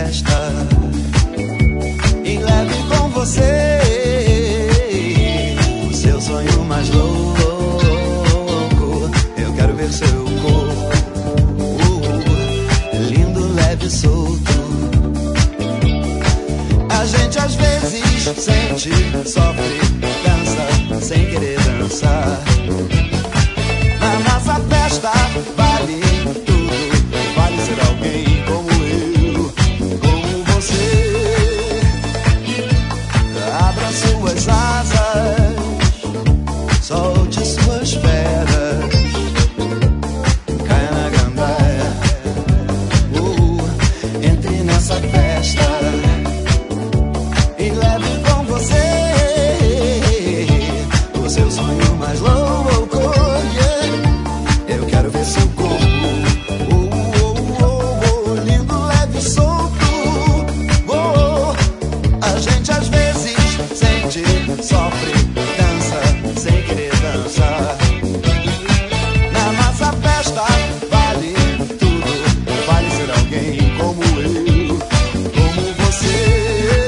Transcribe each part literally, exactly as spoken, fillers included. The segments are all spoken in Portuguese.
festa e leve com você o seu sonho mais louco. Eu quero ver seu corpo lindo, leve e solto. A gente às vezes sente, sofre, dança sem querer dançar. Na nossa festa vale tudo, vale ser alguém como eu, como você. Abra suas asas, solte suas feras, caia na gandaia, uh, entre nessa festa e leve com você o seu sonho mais louco. Yeah. Eu quero ver seu corpo, oh, oh, oh, oh, lindo, leve e solto. Oh, a gente às vezes sente, sofre, dança sem querer dançar. Na nossa festa vale tudo, vale ser alguém como eu, como você.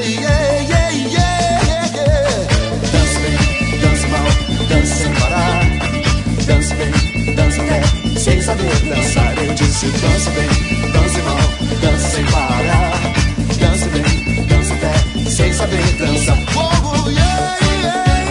Sem saber dançar, eu disse dance bem, dance mal, dance sem parar. Dance bem, dance até, sem saber dançar. Fogo, yeah, yeah,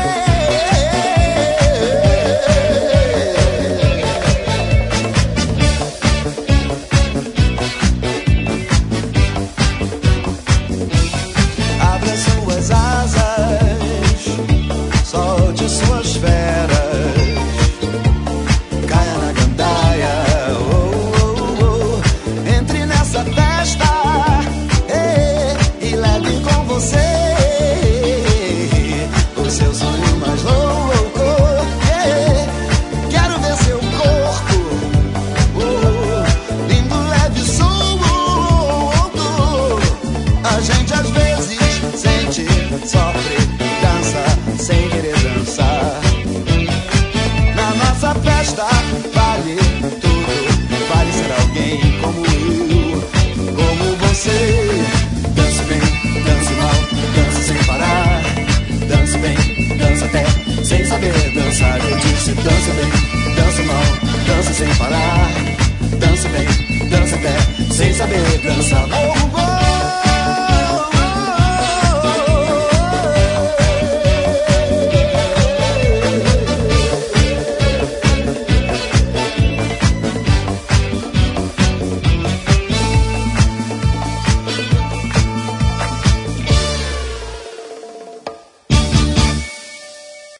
yeah. Abra suas asas, solte suas feras, o seu sonho mais louco. Yeah. Quero ver seu corpo, oh, lindo, leve e solto. A gente às vezes sente, sofre, dança sem querer dançar. Na nossa festa vale tudo, vale ser alguém como eu, como você. Dance bem, dance mal, dance sem parar. Dance bem, dança até, sem saber dançar. Eu disse dance bem, dance mal, dança sem parar. Dance bem, dança até, sem saber dançar. Oh,